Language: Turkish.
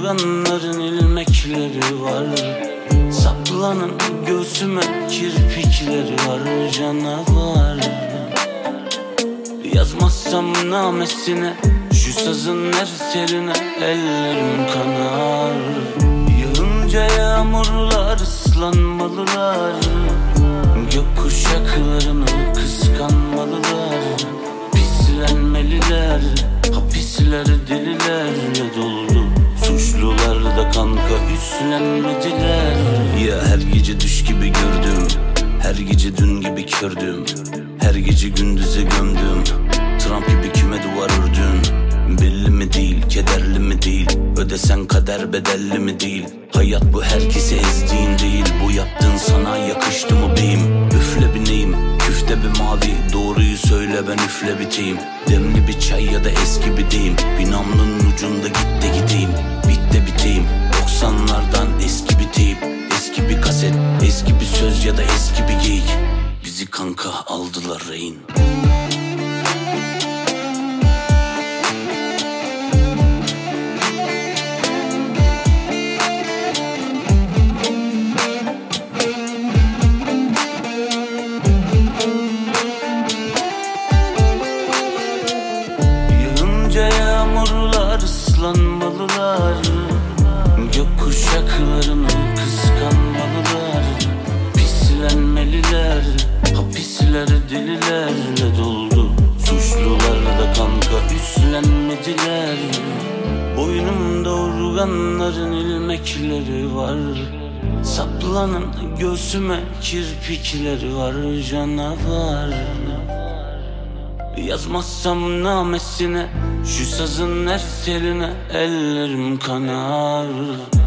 urganların ilmekleri var. Saplanan göğsüme kirpikleri var canavar. Yazmazsam namesine, şu sazın her teline ellerim kanar. Yağınca yağmurlar ıslanmalılar, gökkuşaklarını kıskanmalılar. Pislenmeliler, hapisler delilerle doldu. Suçlular da kanka üstlenmediler. Ya her gece düş gibi gördüm, her gece dün gibi kördüm, her gece gündüze gömdüm. Trump gibi kime duvar ördün? Belli mi değil, kederli mi değil? Ödesen kader bedelli mi değil? Hayat bu, herkesi ezdiğin değil. Bu yaptığın sana yakıştı mı beyim? Üfle bineyim, küfte bir mavi. Doğruyu söyle ben üfle biteyim. Demli bir çay ya da eski bir deyim. Bir namlunun ucunda git de gideyim. Bit de biteyim, 90'lardan eski bir teyip, eski bir kaset, eski bir söz ya da eski bir geyik. Bizi kanka aldılar rehin. Yağınca yağmurlar ıslanmalılar, gökkuşaklarını kıskanmalılar. Pislenmeliler, hapisler delilerle doldu. Suçlular da kanka üstlenmediler. Boynumda urganların ilmekleri var. Saplanan göğsüme kirpikleri var canavar. Yazmazsam namesine, şu sazın her teline ellerim kanar.